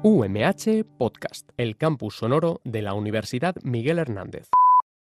UMH Podcast, el campus sonoro de la Universidad Miguel Hernández.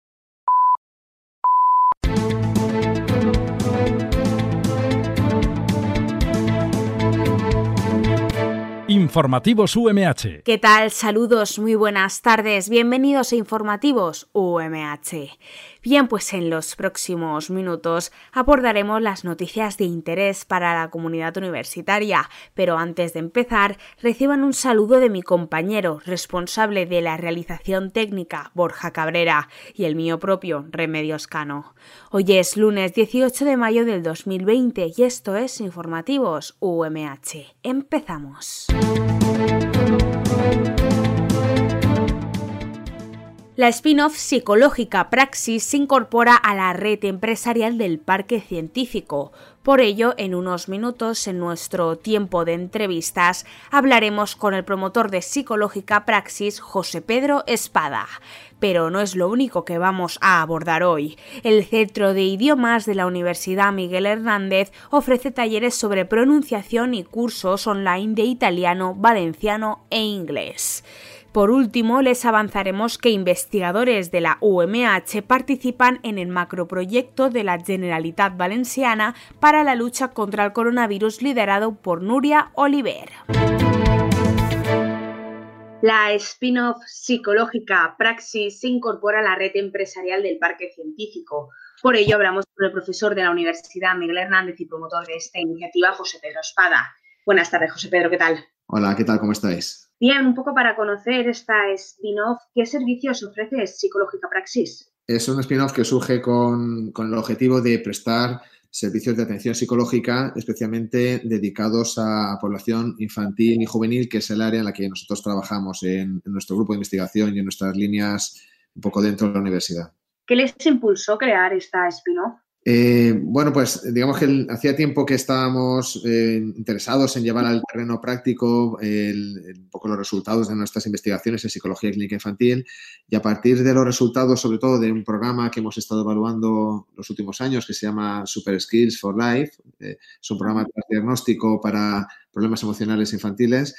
Informativos UMH. ¿Qué tal? Saludos, muy buenas tardes. Bienvenidos a Informativos UMH. Bien, pues en los próximos minutos abordaremos las noticias de interés para la comunidad universitaria, pero antes de empezar, reciban un saludo de mi compañero, responsable de la realización técnica, Borja Cabrera, y el mío propio, Remedios Cano. Hoy es lunes 18 de mayo del 2020 y esto es Informativos UMH. Empezamos. La spin-off psicológica Praxis se incorpora a la red empresarial del Parque Científico. Por ello, en unos minutos, en nuestro tiempo de entrevistas, hablaremos con el promotor de Psicológica Praxis, José Pedro Espada. Pero no es lo único que vamos a abordar hoy. El Centro de Idiomas de la Universidad Miguel Hernández ofrece talleres sobre pronunciación y cursos online de italiano, valenciano e inglés. Por último, les avanzaremos que investigadores de la UMH participan en el macroproyecto de la Generalitat Valenciana para la lucha contra el coronavirus liderado por Núria Oliver. La spin-off psicológica Praxis se incorpora a la red empresarial del Parque Científico. Por ello, hablamos con el profesor de la Universidad Miguel Hernández y promotor de esta iniciativa, José Pedro Espada. Buenas tardes, José Pedro, ¿qué tal? Hola, ¿qué tal? ¿Cómo estáis? Bien, un poco para conocer esta spin-off, ¿qué servicios ofrece Psicológica Praxis? Es un spin-off que surge con el objetivo de prestar servicios de atención psicológica, especialmente dedicados a población infantil y juvenil, que es el área en la que nosotros trabajamos en nuestro grupo de investigación y en nuestras líneas un poco dentro de la universidad. ¿Qué les impulsó crear esta spin-off? Bueno, pues digamos que hacía tiempo que estábamos interesados en llevar al terreno práctico un poco los resultados de nuestras investigaciones en psicología clínica infantil, y a partir de los resultados, sobre todo de un programa que hemos estado evaluando los últimos años que se llama Super Skills for Life, es un programa de diagnóstico para problemas emocionales infantiles.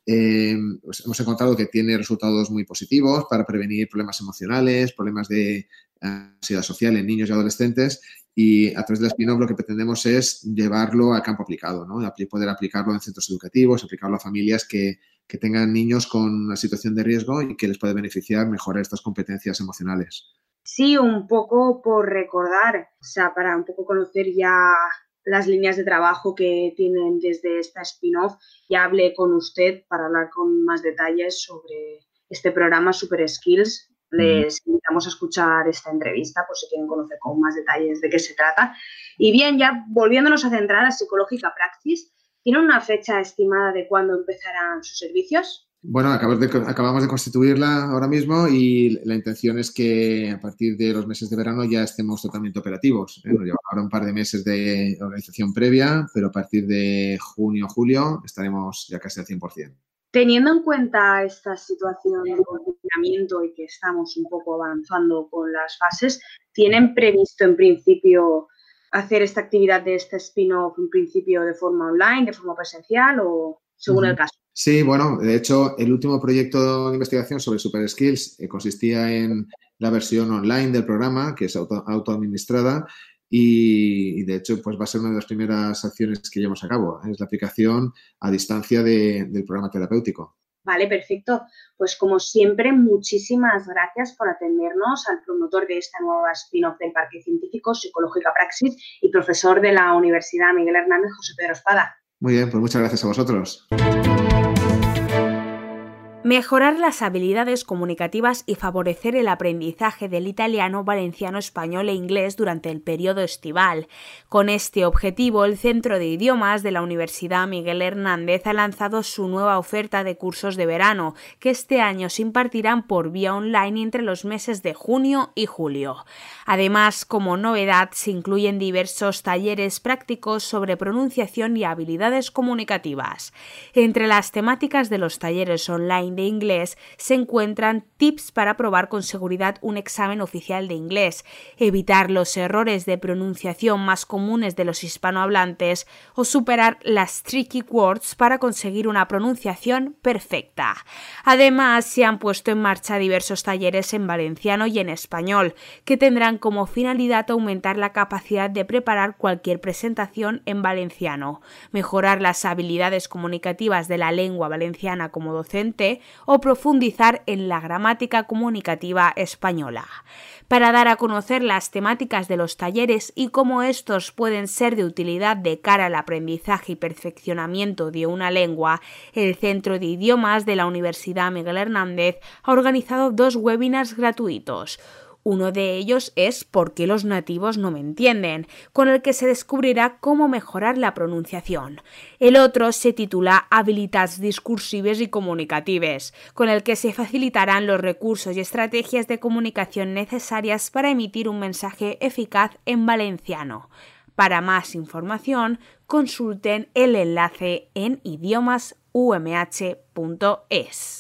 Pues hemos encontrado que tiene resultados muy positivos para prevenir problemas emocionales, problemas de ansiedad social en niños y adolescentes, y a través de la spin-off lo que pretendemos es llevarlo a campo aplicado, ¿no? Poder aplicarlo en centros educativos, aplicarlo a familias que tengan niños con una situación de riesgo y que les puede beneficiar mejorar estas competencias emocionales. Sí, un poco por recordar, o sea, para un poco conocer ya las líneas de trabajo que tienen desde esta spin-off. Ya hablé con usted para hablar con más detalles sobre este programa Super Skills. Les invitamos a escuchar esta entrevista por si quieren conocer con más detalles de qué se trata. Y bien, ya volviéndonos a centrar a Psicológica Praxis, ¿tiene una fecha estimada de cuándo empezarán sus servicios? Bueno, acabamos de constituirla ahora mismo y la intención es que a partir de los meses de verano ya estemos totalmente operativos. Nos lleva ahora un par de meses de organización previa, pero a partir de junio o julio estaremos ya casi al 100%. Teniendo en cuenta esta situación de confinamiento y que estamos un poco avanzando con las fases, ¿tienen previsto en principio hacer esta actividad de este spin-off en principio de forma online, de forma presencial o según el caso? Sí, bueno, de hecho, el último proyecto de investigación sobre Super Skills consistía en la versión online del programa, que es autoadministrada, y de hecho pues va a ser una de las primeras acciones que llevamos a cabo. Es la aplicación a distancia del programa terapéutico. Vale, perfecto. Pues como siempre, muchísimas gracias por atendernos al promotor de esta nueva spin-off del Parque Científico, Psicológica Praxis, y profesor de la Universidad Miguel Hernández, José Pedro Espada. Muy bien, pues muchas gracias a vosotros. Mejorar las habilidades comunicativas y favorecer el aprendizaje del italiano, valenciano, español e inglés durante el periodo estival. Con este objetivo, el Centro de Idiomas de la Universidad Miguel Hernández ha lanzado su nueva oferta de cursos de verano, que este año se impartirán por vía online entre los meses de junio y julio. Además, como novedad, se incluyen diversos talleres prácticos sobre pronunciación y habilidades comunicativas. Entre las temáticas de los talleres online examen de inglés se encuentran tips para probar con seguridad un examen oficial de inglés, evitar los errores de pronunciación más comunes de los hispanohablantes o superar las tricky words para conseguir una pronunciación perfecta. Además, se han puesto en marcha diversos talleres en valenciano y en español, que tendrán como finalidad aumentar la capacidad de preparar cualquier presentación en valenciano, mejorar las habilidades comunicativas de la lengua valenciana como docente o profundizar en la gramática comunicativa española. Para dar a conocer las temáticas de los talleres y cómo estos pueden ser de utilidad de cara al aprendizaje y perfeccionamiento de una lengua, el Centro de Idiomas de la Universidad Miguel Hernández ha organizado 2 webinars gratuitos. Uno de ellos es ¿Por qué los nativos no me entienden?, con el que se descubrirá cómo mejorar la pronunciación. El otro se titula Habilitats discursives y comunicatives, con el que se facilitarán los recursos y estrategias de comunicación necesarias para emitir un mensaje eficaz en valenciano. Para más información, consulten el enlace en idiomasunmh.es.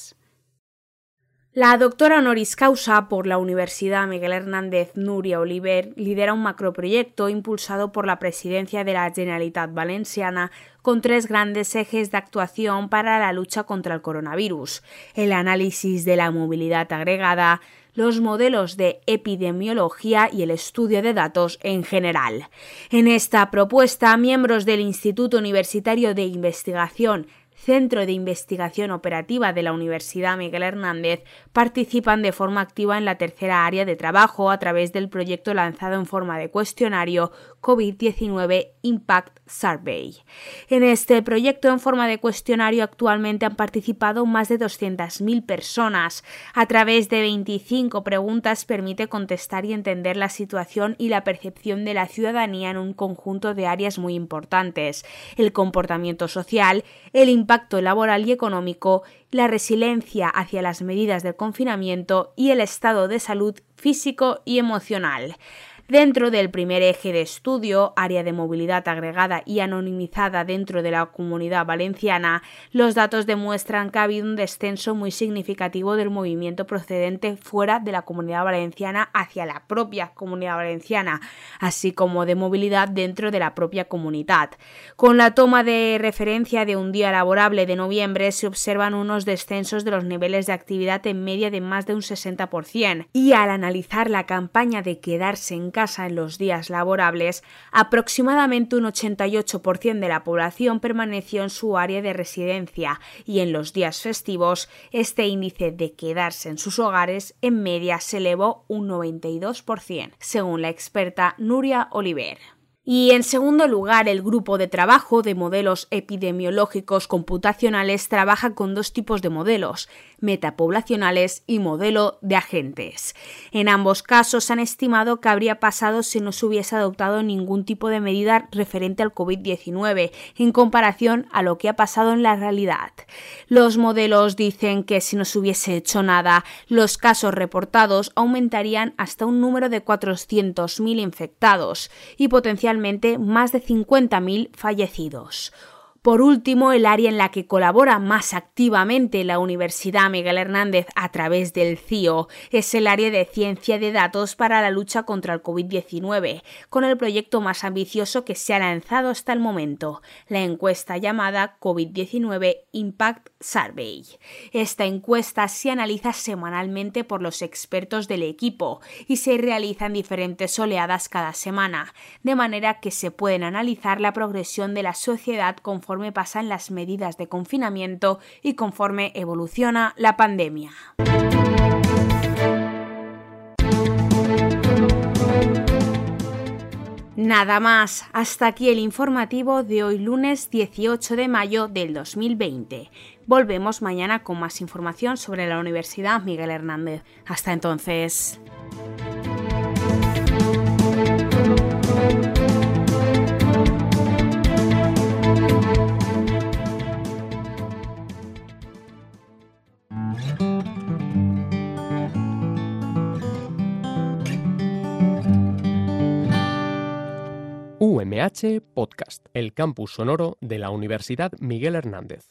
La doctora honoris causa por la Universidad Miguel Hernández, Núria Oliver, lidera un macroproyecto impulsado por la Presidencia de la Generalitat Valenciana con 3 grandes ejes de actuación para la lucha contra el coronavirus: el análisis de la movilidad agregada, los modelos de epidemiología y el estudio de datos en general. En esta propuesta, miembros del Instituto Universitario de Investigación, Centro de Investigación Operativa de la Universidad Miguel Hernández, participan de forma activa en la tercera área de trabajo a través del proyecto lanzado en forma de cuestionario COVID-19 Impact Survey. En este proyecto en forma de cuestionario actualmente han participado más de 200.000 personas. A través de 25 preguntas permite contestar y entender la situación y la percepción de la ciudadanía en un conjunto de áreas muy importantes: el comportamiento social, el impacto laboral y económico, la resiliencia hacia las medidas del confinamiento y el estado de salud físico y emocional. Dentro del primer eje de estudio, área de movilidad agregada y anonimizada dentro de la Comunidad Valenciana, los datos demuestran que ha habido un descenso muy significativo del movimiento procedente fuera de la Comunidad Valenciana hacia la propia Comunidad Valenciana, así como de movilidad dentro de la propia comunidad. Con la toma de referencia de un día laborable de noviembre se observan unos descensos de los niveles de actividad en media de más de un 60%, y al analizar la campaña de quedarse en casa en los días laborables, aproximadamente un 88% de la población permaneció en su área de residencia, y en los días festivos este índice de quedarse en sus hogares en media se elevó un 92%, según la experta Núria Oliver. Y en segundo lugar, el grupo de trabajo de modelos epidemiológicos computacionales trabaja con 2 tipos de modelos: metapoblacionales y modelo de agentes. En ambos casos han estimado que habría pasado si no se hubiese adoptado ningún tipo de medida referente al COVID-19 en comparación a lo que ha pasado en la realidad. Los modelos dicen que si no se hubiese hecho nada, los casos reportados aumentarían hasta un número de 400.000 infectados y potencialmente más de 50.000 fallecidos. Por último, el área en la que colabora más activamente la Universidad Miguel Hernández a través del CIO es el área de ciencia de datos para la lucha contra el COVID-19, con el proyecto más ambicioso que se ha lanzado hasta el momento, la encuesta llamada COVID-19 Impact Survey. Esta encuesta se analiza semanalmente por los expertos del equipo y se realizan diferentes oleadas cada semana, de manera que se pueden analizar la progresión de la sociedad conforme pasan las medidas de confinamiento y conforme evoluciona la pandemia. Nada más, hasta aquí el informativo de hoy lunes 18 de mayo del 2020. Volvemos mañana con más información sobre la Universidad Miguel Hernández. Hasta entonces. UMH Podcast, el campus sonoro de la Universidad Miguel Hernández.